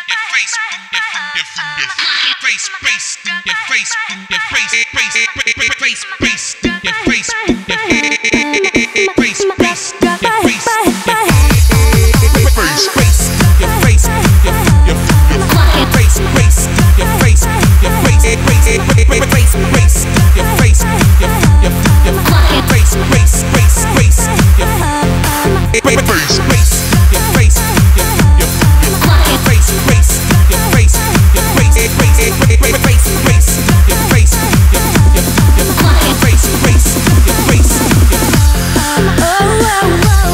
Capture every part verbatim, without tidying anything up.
your face, in your face, face, face, in your face, in your face, face, face, face, in your face, in your face, face, face, in your face, face, face, your face, your your face, face, your face, your face, face, face, face, your face, your your your face, face, face, face, your face, face, your face, your your face, face, your face, your face, face, face, face, face, your face, your your your face, face, your face, your oh oh oh.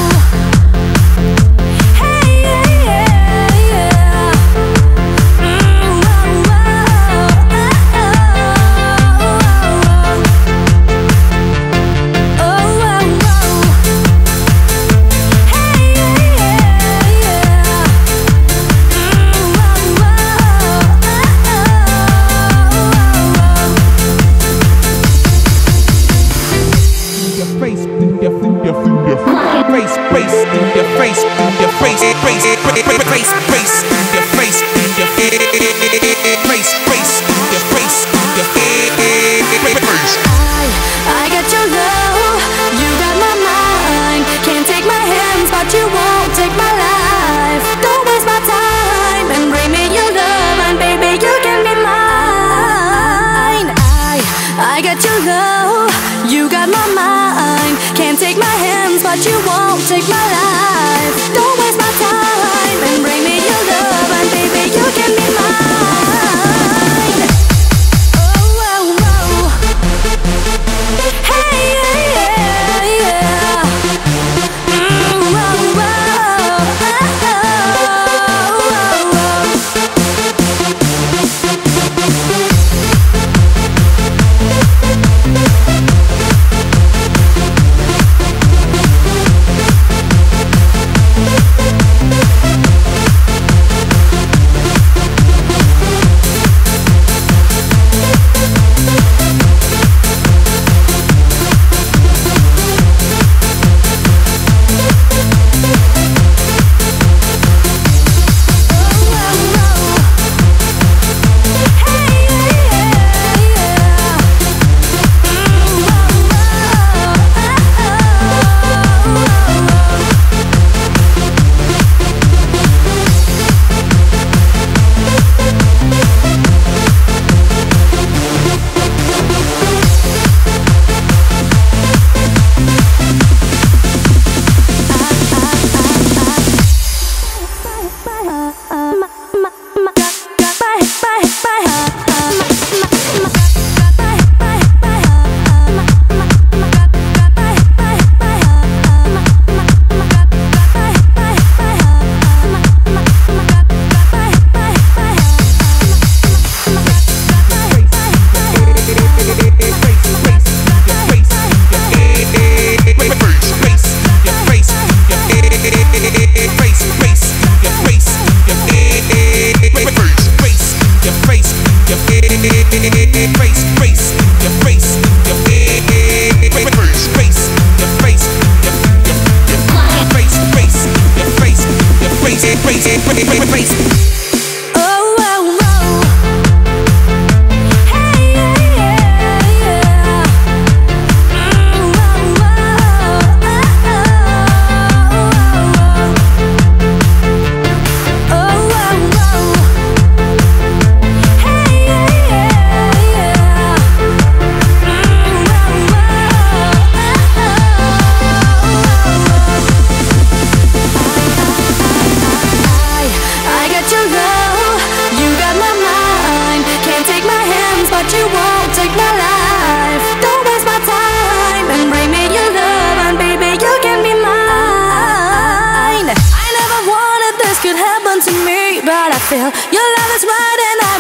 But you won't take my life. Don't waste my time and bring me your love, and baby you can be mine. Oh oh oh. Hey yeah yeah yeah. Mm, oh, oh, oh, your love is right and I